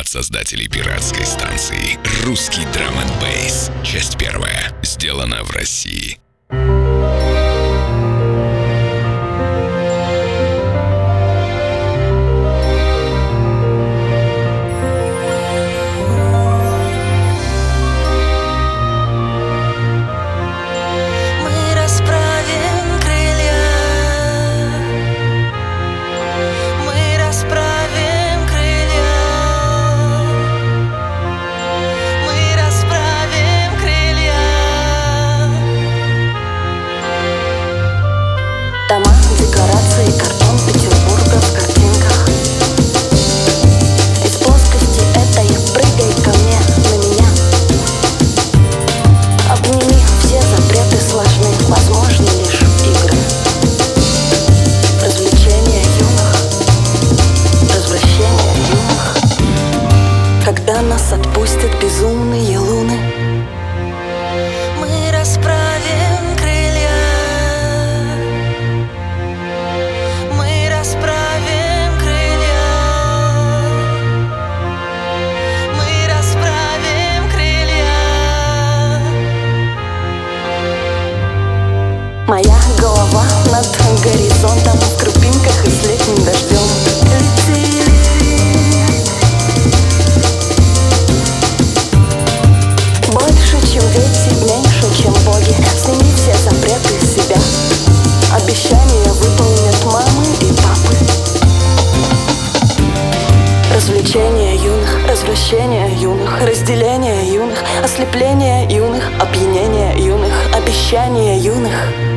от создателей пиратской станции «Русский драм энд бейс». Часть первая. Сделана в России. Дома, декорации, картон Петербурга в картинках. Из плоскости этой прыгай ко мне, на меня. Обними, все запреты сложны, возможны лишь игры. Развлечения юных, развращения юных. Когда нас отпустят безумные луны, мы расправим крылья. Моя голова над горизонтом, в крупинках и с летним дождем. Лети. Больше, чем дети, меньше, чем боги. Сними все запреты с себя. Обещания выполнят мамы и папы. Развлечения юных, развращения юных, разделение юных, ослепление юных, опьянение юных, обещания юных.